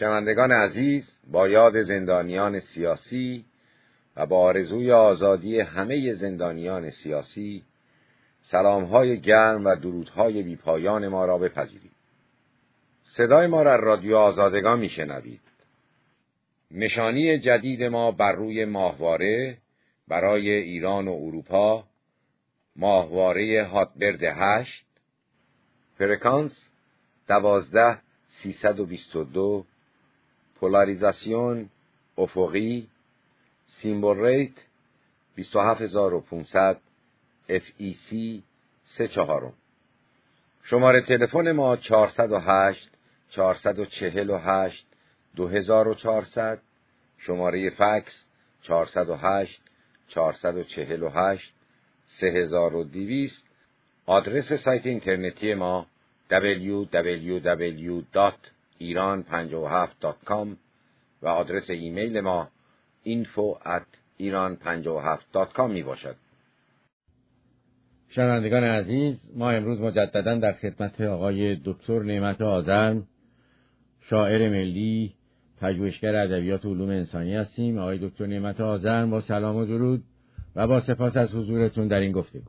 شنوندگان عزیز، با یاد زندانیان سیاسی و با آرزوی آزادی همه زندانیان سیاسی، سلام‌های گرم و درودهای بی‌پایان ما را بپذیرید. صدای ما را رادیو آزادگان میشنوید. نشانی جدید ما بر روی ماهواره برای ایران و اروپا، ماهواره هاتبرد 8، فرکانس 12322، پولاریزاسیون افقی، سیمبل ریت 27500، FEC 34. شماره تلفن ما 408 448 2400، شماره فکس 408 448 3200. آدرس سایت اینترنتی ما www.iran57.com و آدرس ایمیل ما info@iran57.com می باشد. شنوندگان عزیز، ما امروز مجددا در خدمت آقای دکتر نعمت آذرم، شاعر ملی، پژوهشگر ادبیات و علوم انسانی هستیم. آقای دکتر نعمت آذرم، با سلام و درود و با سپاس از حضورتون در این گفتگو.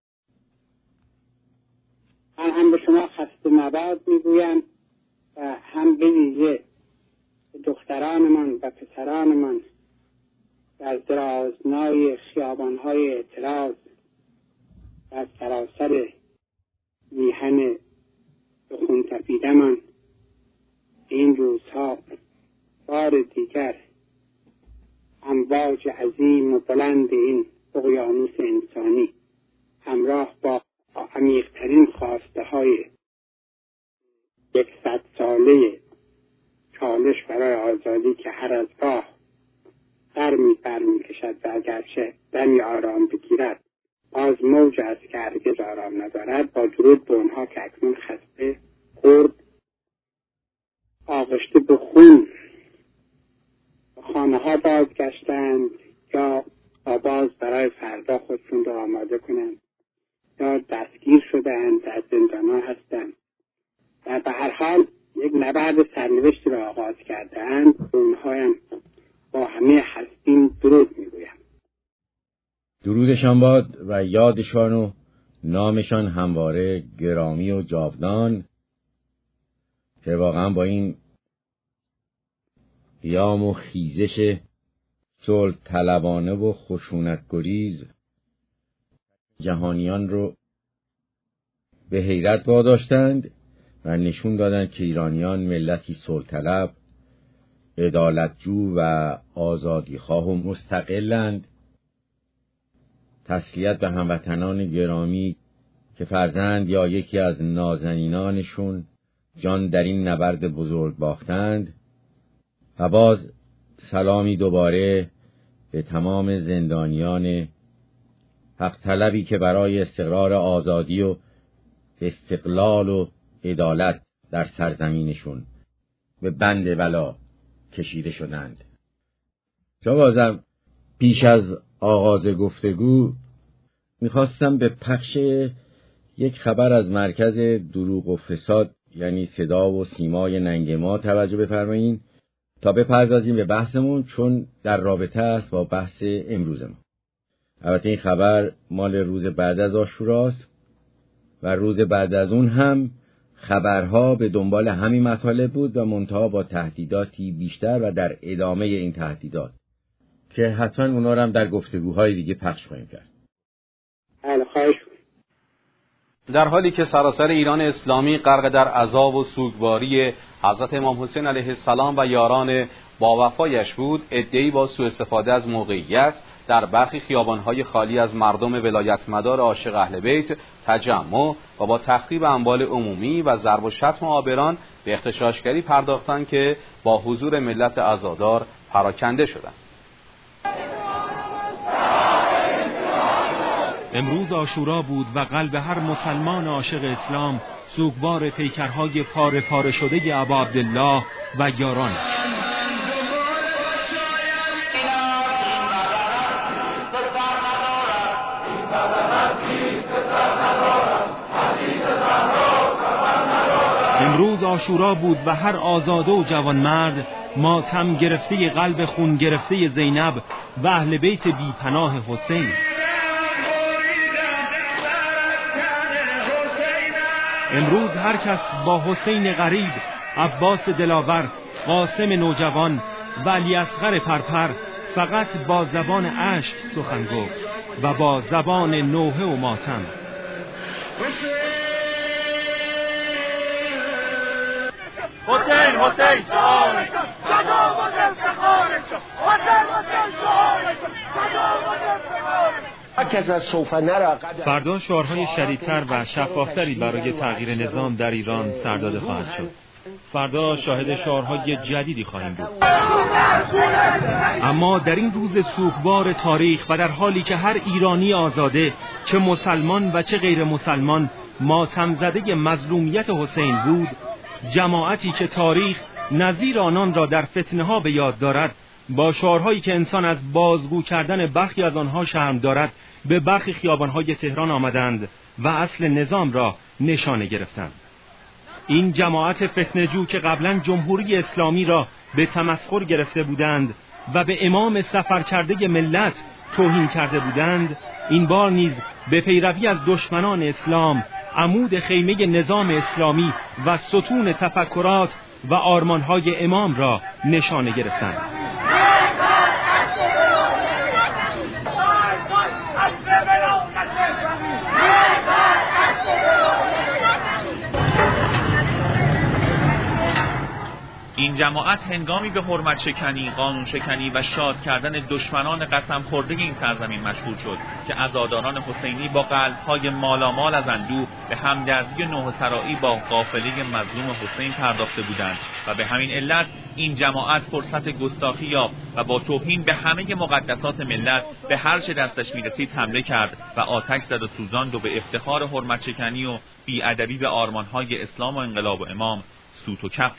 من هم به شما خسته نباد میگویم و هم به ویژه دخترانمان و پسرانمان در درازنای خیابانهای اعتراض و سراسر میهن به خون تپیدمان این روزها بار دیگر امواج عظیم و بلند این اقیانوس انسانی همراه با عمیق‌ترین خواسته های 100 ساله چالش برای آزادی که هر از راه بر می‌کشد و اگرچه دمی آرام بگیرد باز موج است که هرگز آرام ندارد. با درود به اونها که اکنون خسته، خرد، آغشته به خون به خانه ها بازگشتند یا باز برای فردا خودشون رو آماده کنند یا دستگیر شدند، در زندان ها هستند و به هر حال یک نبرد سرنوشتی را آغاز کرده‌اند. اونها هم با همه هستیم درود میگویم. درودشان باد و یادشان و نامشان همواره گرامی و جاودان، که واقعا با این قیام و خیزش صلح طلبانه و خشونت گریز جهانیان رو به حیرت واداشتند و نشون دادند که ایرانیان ملتی صلح طلب، عدالتجو و آزادیخواه و مستقلند. تسلیت به هموطنان گرامی که فرزند یا یکی از نازنینانشون جان در این نبرد بزرگ باختند و باز سلامی دوباره به تمام زندانیان حق طلبی که برای استقرار آزادی و استقلال و عدالت در سرزمینشون به بند بلا کشیده شدند. جوازم پیش از آغاز گفتگو میخواستم به پخش یک خبر از مرکز دروغ و فساد، یعنی صدا و سیمای ننگ ما، توجه بفرمایید تا بپردازیم به بحثمون، چون در رابطه است با بحث امروز ما. البته این خبر مال روز بعد از عاشوراست و روز بعد از اون هم خبرها به دنبال همین مطالب بود و منتها با تهدیداتی بیشتر و در ادامه این تهدیدات که حتما اونا رو هم در گفتگوهای دیگه پخش خواهیم کرد. در حالی که سراسر ایران اسلامی غرق در عذاب و سوگواری حضرت امام حسین علیه السلام و یاران با وفایش بود، عده‌ای با سوء استفاده از موقعیت در برخی خیابان‌های خالی از مردم ولایتمدار عاشق اهل بیت تجمع و با تخریب اموال عمومی و ضرب و شتم آبران به اغتشاشگری پرداختند که با حضور ملت عزادار پراکنده شدند. امروز عاشورا بود و قلب هر مسلمان عاشق اسلام سوگوار پیکرهای پاره پاره شده ابا عبدالله و یاران. امروز عاشورا بود و هر آزاده و جوانمرد ماتم گرفته قلب خون گرفته زینب و اهل بیت بی پناه حسین. امروز هر کس با حسین غریب، عباس دلاور، قاسم نوجوان و علی اصغر پرپر فقط با زبان اشک سخن گفت و با زبان نوحه و ماتم. حسین فردا شعارهای شدیدتر و شفافتری برای تغییر نظام در ایران سرداده خواهد شد. فردا شاهد شعارهای جدیدی خواهیم بود. اما در این روز سوگوار تاریخ و در حالی که هر ایرانی آزاده، چه مسلمان و چه غیر مسلمان، ماتم زده مظلومیت حسین بود، جماعتی که تاریخ نظیر آنان را در فتنه ها به یاد دارد، با شعارهایی که انسان از بازگو کردن برخی از آنها شرم دارد، به برخی خیابانهای تهران آمدند و اصل نظام را نشانه گرفتند. این جماعت فتنه‌جو که قبلا جمهوری اسلامی را به تمسخر گرفته بودند و به امام سفر کرده ملت توهین کرده بودند، این بار نیز به پیروی از دشمنان اسلام عمود خیمه نظام اسلامی و ستون تفکرات و آرمانهای امام را نشانه گرفتند. این جماعت هنگامی به حرمت شکنی، قانون شکنی و شاد کردن دشمنان قسم خورده این سرزمین مشهور شد که عزاداران حسینی با قلب‌های مالامال از اندوه به همدردی نوحه‌سرایی با قافله مظلوم حسین پرداخته بودند و به همین علت این جماعت فرصت گستاخی یافت و با توهین به همه مقدسات ملت به هر چه دستش می‌رسید حمله کرد و آتش زد و سوزاند و به افتخار حرمت شکنی و بی‌ادبی به آرمان‌های اسلام و انقلاب و امام سوت و کف.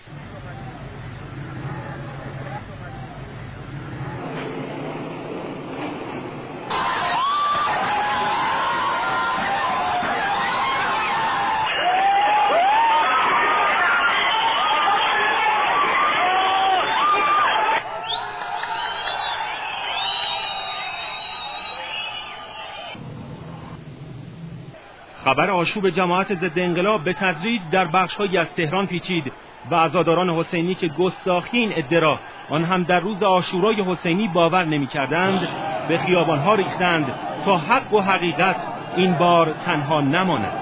خبر آشوب جماعت ضد انقلاب به تدریج در بخش‌هایی از تهران پیچید و عزاداران حسینی که گستاخی این ادعا آن هم در روز عاشورای حسینی باور نمی‌کردند، به خیابان‌ها ریختند تا حق و حقیقت این بار تنها نماند.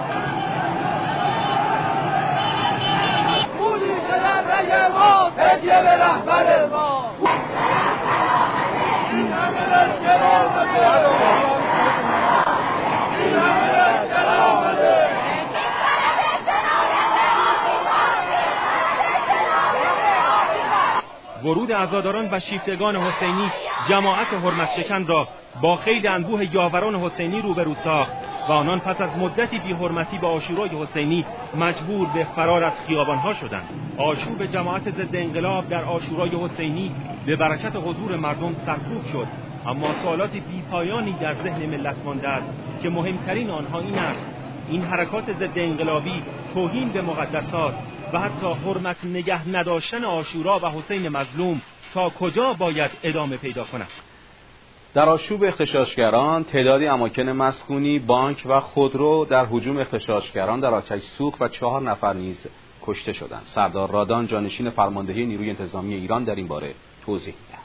ورود عزاداران و شیفتگان حسینی جماعت حرمت شکن را با خیل انبوه یاوران حسینی روبرو ساخت و آنان پس از مدتی بی حرمتی با عاشورای حسینی مجبور به فرار از خیابانها شدند. آشوب جماعت ضد انقلاب در عاشورای حسینی به برکت حضور مردم سرکوب شد، اما سوالات بی‌پایانی در ذهن ملت مانده است که مهمترین آنها این است: این حرکات ضد انقلابی، توهین به مقدسات و حتی حرمت نگه نداشتن عاشورا و حسین مظلوم تا کجا باید ادامه پیدا کند؟ در آشوب اغتشاشگران تعدادی اماکن مسکونی، بانک و خودرو در هجوم اغتشاشگران در آتش سوخت و 4 نفر نیز کشته شدند. سردار رادان، جانشین فرماندهی نیروی انتظامی ایران، در این باره توضیح می‌دهد.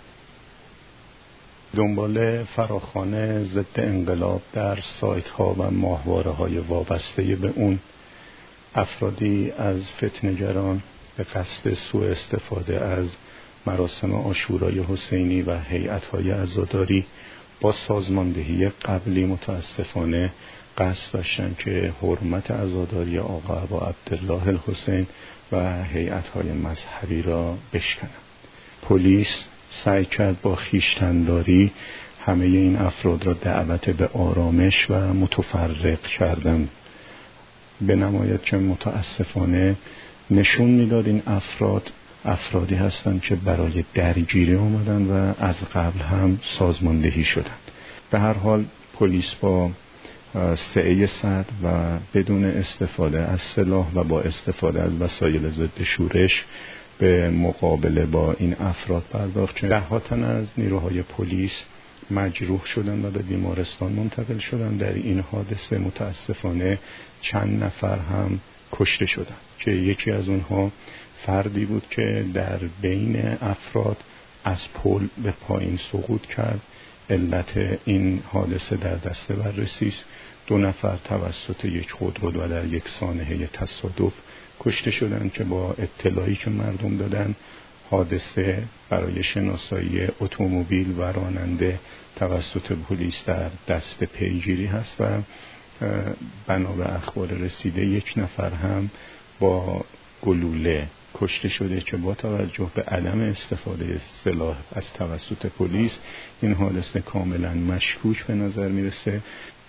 دنبال فراخوان ضد انقلاب در سایت‌ها و ماهواره‌های وابسته به اون افرادی از فتنه‌گران به قصد سوء استفاده از مراسم عاشورای حسینی و هیئت‌های عزاداری با سازماندهی قبلی متاسفانه قصد داشتن که حرمت عزاداری آقا ابا عبدالله الحسین و هیئت‌های مذهبی را بشکنند. پلیس سعی کرد با خویشتن‌داری همه این افراد را دعوت به آرامش و متفرق کردن بنماید که متاسفانه نشون میداد این افرادی هستند که برای درگیری آمدن و از قبل هم سازماندهی شدند. به هر حال پلیس با سعه صدر و بدون استفاده از سلاح و با استفاده از وسایل ضد شورش به مقابله با این افراد پرداخت شد. ده‌ها تن از نیروهای پلیس مجروح شدن و به بیمارستان منتقل شدن. در این حادثه متاسفانه چند نفر هم کشته شدن که یکی از اونها فردی بود که در بین افراد از پل به پایین سقوط کرد. علت این حادثه در دست بررسی است. 2 نفر توسط یک خودرو و در یک سانحه تصادف کشته شدند که با اطلاعی که مردم دادن حادثه برای شناسایی اتومبیل و راننده توسط پلیس در دست پیگیری هست و بنا به اخبار رسیده 1 نفر هم با گلوله کشته شده که با توجه به عدم استفاده سلاح از توسط پلیس این حادثه کاملا مشکوک به نظر میرسه.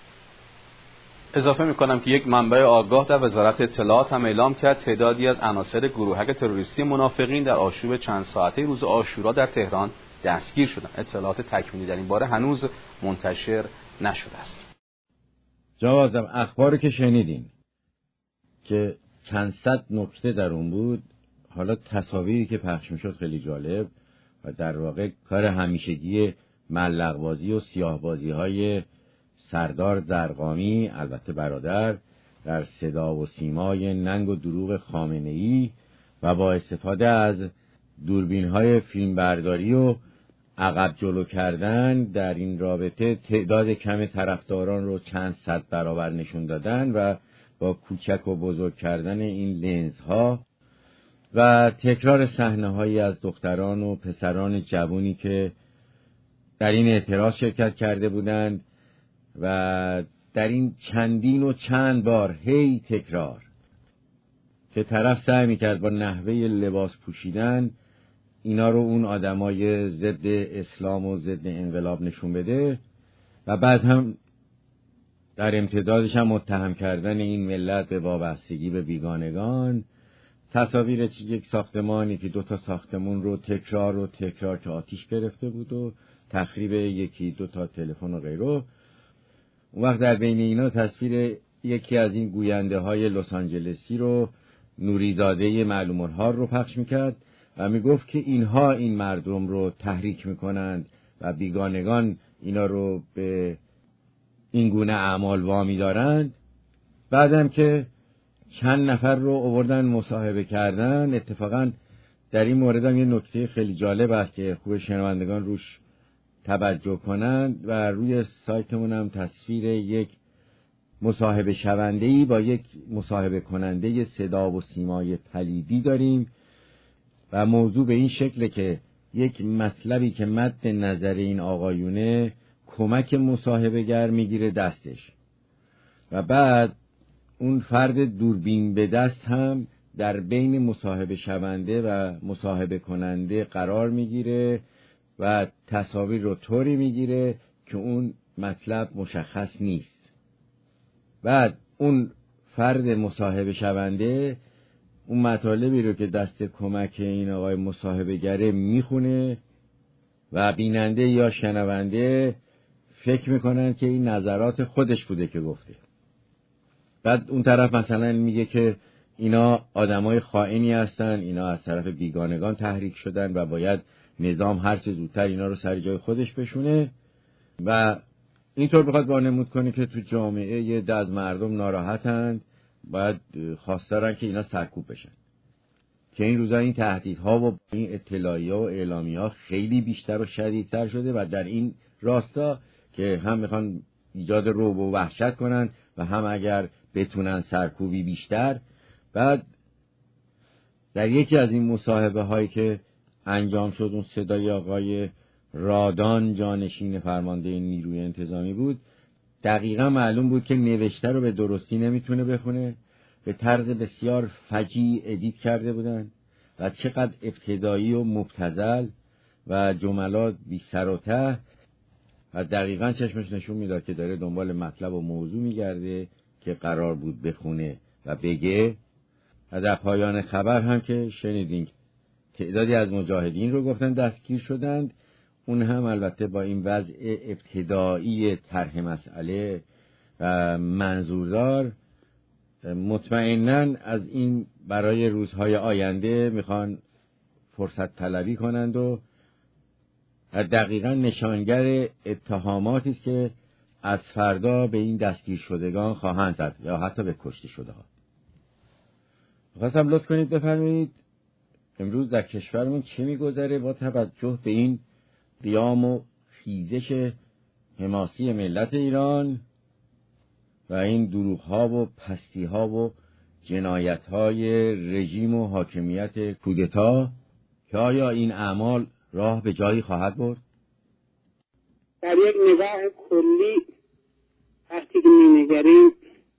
اضافه میکنم که یک منبع آگاه در وزارت اطلاعات هم اعلام کرد تعدادی از عناصر گروهک تروریستی منافقین در آشوب چند ساعته روز عاشورا در تهران دستگیر شدند. اطلاعات تکمیلی در این باره هنوز منتشر نشده است. جناب اخباری که شنیدین که چند صد نکته در اون بود، حالا تصاویری که پخش میشد خیلی جالب و در واقع کار همیشگی ملق‌بازی و سیاه‌بازی های سردار زرقامی، البته برادر، در صدا و سیمای ننگ و دروغ خامنه‌ای و با استفاده از دوربین‌های فیلمبرداری و عقب جلو کردن در این رابطه تعداد کم طرفداران رو چند صد برابر نشون دادن و با کوچک و بزرگ کردن این لنزها و تکرار صحنه‌هایی از دختران و پسران جوانی که در این اعتراض شرکت کرده بودند و در این چندین و چند بار هی تکرار که طرف سعی می‌کرد با نحوه لباس پوشیدن اینا رو اون آدمای ضد اسلام و ضد انقلاب نشون بده و بعد هم در امتدادش هم متهم کردن این ملت به وابستگی به بیگانگان. تصاویر یک ساختمانی که 2 ساختمون رو تکرار که آتیش گرفته بود و تخریب 1-2 تلفن و غیره. اون وقت در بین اینا تصویر یکی از این گوینده های لس آنجلسی رو، نوریزاده معلوم الحال رو پخش میکرد و میگفت که اینها این مردم رو تحریک میکنند و بیگانگان اینا رو به این گونه اعمال وامی دارند. بعدم که چند نفر رو آوردن مصاحبه کردن. اتفاقا در این مورد هم یه نکته خیلی جالب است که خوب شنوندگان روش توجه کنند و روی سایتمون هم تصویر یک مصاحبه شونده‌ای با یک مصاحبه کننده صدا و سیمای پلیدی داریم و موضوع به این شکله که یک مطلبی که مد نظر این آقایونه کمک مصاحبه گر میگیره دستش و بعد اون فرد دوربین به دست هم در بین مصاحبه شونده و مصاحبه کننده قرار میگیره و تصاویر رو طوری میگیره که اون مطلب مشخص نیست. بعد اون فرد مصاحبه شونده اون مطالبی رو که دست کمک این آقای مصاحبه گره میخونه و بیننده یا شنونده فکر میکنن که این نظرات خودش بوده که گفته. بعد اون طرف مثلا میگه که اینا آدمای خائنی هستن، اینا از طرف بیگانگان تحریک شدن و باید نظام هر چه زودتر اینا رو سر جای خودش بشونه و اینطور بخواد وانمود کنه که تو جامعه یه عده از مردم ناراحتند، باید خواستارن که اینا سرکوب بشن. که این روزا این تهدیدها و این اطلاعیه و اعلامیه‌ها خیلی بیشتر و شدیدتر شده و در این راستا که هم میخوان ایجاد رعب و وحشت کنن و هم اگر بتونن سرکوبی بیشتر. بعد در یکی از این مصاحبه هایی که انجام شد اون صدای آقای رادان جانشین فرمانده نیروی انتظامی بود، دقیقا معلوم بود که نوشته رو به درستی نمیتونه بخونه، به طرز بسیار فجیع ادیت کرده بودن و چقدر ابتدایی و مبتذل و جملات بی سر و ته و دقیقا چشمش نشون میداد که داره دنبال مطلب و موضوع میگرده که قرار بود بخونه و بگه. و در پایان خبر هم که شنیدین تعدادی از مجاهدین رو گفتن دستگیر شدند، اون هم البته با این وضع ابتدایی طرح مسئله و منظوردار مطمئناً از این برای روزهای آینده میخوان فرصت طلبی کنند و دقیقاً نشانگر اتهاماتی است که از فردا به این دستگیر شدگان خواهند زد یا حتی به کشته شده ها. خواستم لطف کنید بفرمایید امروز در کشورمون چه میگذره با توجه به این قیام و خیزش حماسی ملت ایران و این دروغ‌ها و پستی‌ها و جنایت‌های رژیم و حاکمیت کودتا که آیا این اعمال راه به جایی خواهد برد؟ در یک نگاه کلی وقتی که می‌نگریم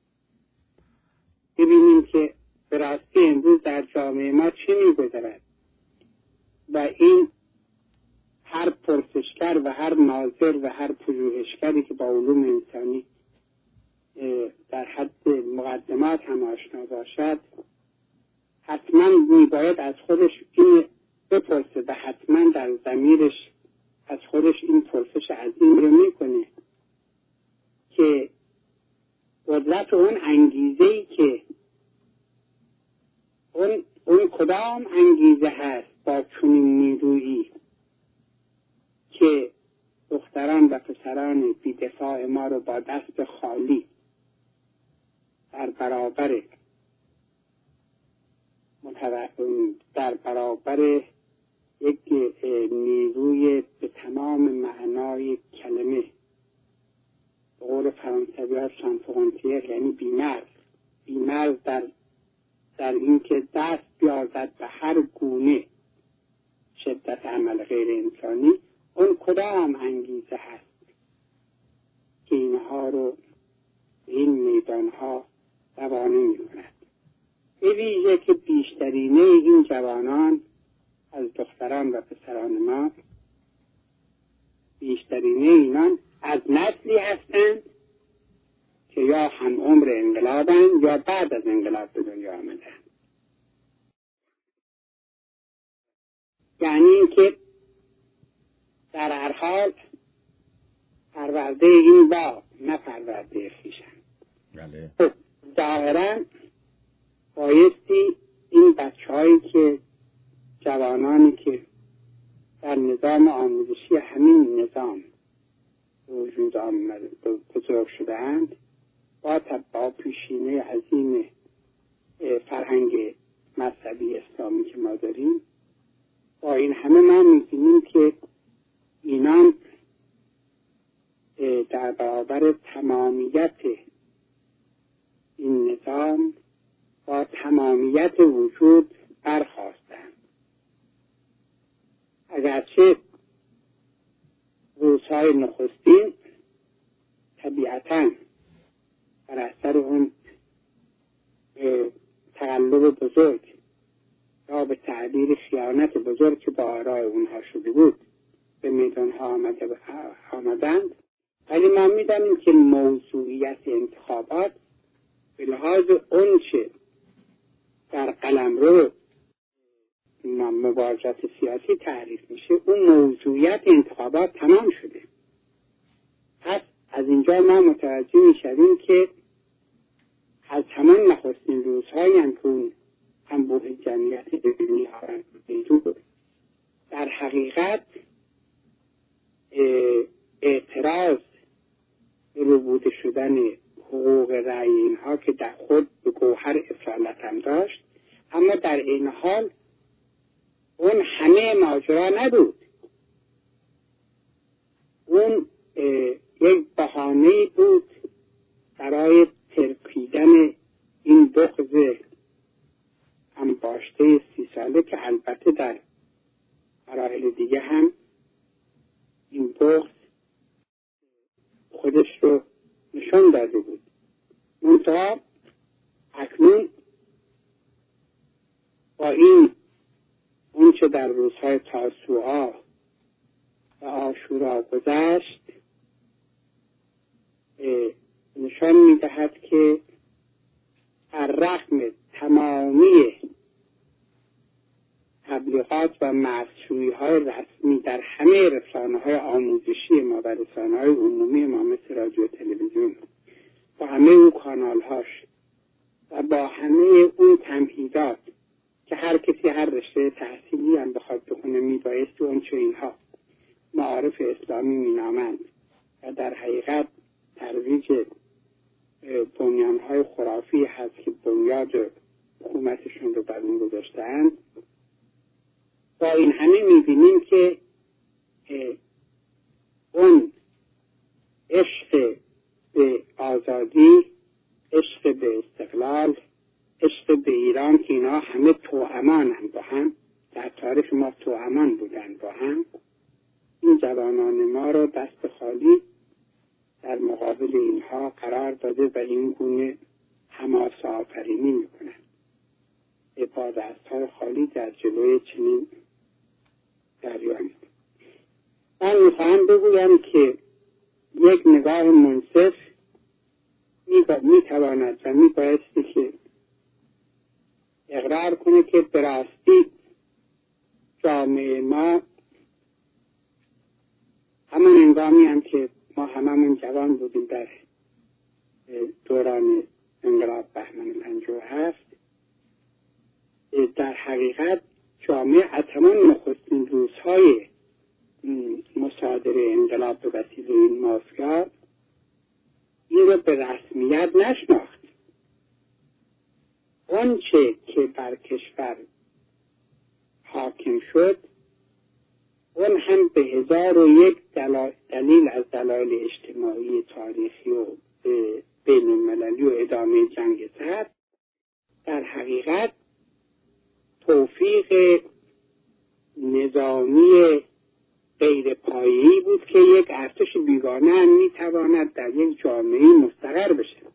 ببینیم که به راستی امروز در جامعه ما چه می‌گذرد و این هر پرسشگر و هر ناظر و هر پژوهشگری که با علوم انسانی در حد مقدمات هم آشنا باشد حتما میباید از خودش این بپرسه و حتما در ضمیرش از خودش این پرسش عظیم رو میکنه که قدرت اون انگیزه‌ای که اون کدام انگیزه هست با چنین نیرویی که دختران و پسران بی‌دفاع ما رو با دست خالی در برابر یک نیروی به تمام معنای کلمه به قول فرانسوی ها شانفرانتیر یعنی بیمرز در این که دست بیازد به هر گونه شدت عمل غیر انسانی، اون کدام انگیزه هست که اینها رو این میدانها روانه می کند. به ویژه که بیشترینه این جوانان از دختران و پسران ما بیشترینه اینان از نسلی هستند که یا هم عمر انقلابند یا بعد از انقلاب به دنیا آمدند. یعنی اینکه در هر حال پرورده این با نه پرورده خویشند. بله. ظاهراً بایستی این بچه‌هایی که جوانانی که در نظام آموزشی همین نظام وجود آمده بزرگ شده‌اند با پیشینه عظیم فرهنگ مذهبی اسلامی که ما داریم، با این همه ما می‌بینیم که اینان در برابر تمامیت این نظام با تمامیت وجود برخاستند. اگرچه روزهای نخستین طبیعتاً بر اثر اون تقلب بزرگ یا به تعبیر خیانت بزرگ که با آراء اونها شده بود به میدانها آمدند، ولی ما می‌دانیم که موضوعیت انتخابات به لحاظ اون چه در قلمرو مبارزات سیاسی تعریف میشه، اون موضوعیت انتخابات تمام شده. پس از اینجا ما متوجه میشویم که از همان نخستین روزهایی هم که اون انبوه جمعیت علمی ها در حقیقت اعتراض ربوده شدن حقوق رأی اینها که در خود به گوهر اصالت هم داشت، اما در این حال اون همه ماجرا نبود. اون یک بهانه‌ای بود برای ترکیدن این بغض انباشته 30 ساله که البته در مراحل دیگه هم این بغض خودش رو نشان داده بود. منتها اکنون با این اون چه در روزهای تاسوعا و عاشورا گذشت نشان می‌دهد که رغم تمامی تبلیغات و معصوی‌های رسمی در همه رسانه‌های آموزشی ما و رسانه‌های عمومی ما مثل رادیو و تلویزیون با همه اون کانالهاش و با همه اون تمهیدات که هر کسی هر رشته تحصیلی هم بخواد بخونه میبایستی اون چه اینها معارف اسلامی مینامند و در حقیقت ترویج بنیانهای خرافی هست که بنیاد حکومتشون رو بر اون گذاشتند. با این همه میبینیم که اون عشق به آزادی، عشق به استقلال، عشق به ایران که اینا همه توأمانند با هم، در تاریخ ما توأمان بودن با هم، این جوانان ما رو دست خالی در مقابل اینها قرار داده و این گونه حماسه آفرینی میکنن. با دست‌های خالی در جلوی چنین جریانی. من میخواهم بگویم که یک نگاه منصف میتواند و میبایستی که اقرار کنه که به راستی جامعه ما همان هنگامی هم که ما هممون جوان بودیم در دوران انقلاب بهمن 57 در حقیقت جامعه از همان نخستین روزهای مصادره انقلاب به وسیله این مافیا این رو به رسمیت نشناخت. آنچه که بر کشور حاکم شد اون هم به 1001 دلیل از دلایل اجتماعی، تاریخی و بین المللی و ادامه جنگ سرد در حقیقت توفیق نظامی غیر پایه‌ای بود که یک ارتش بیگانه هم میتواند در یک جامعه مستقر بشه.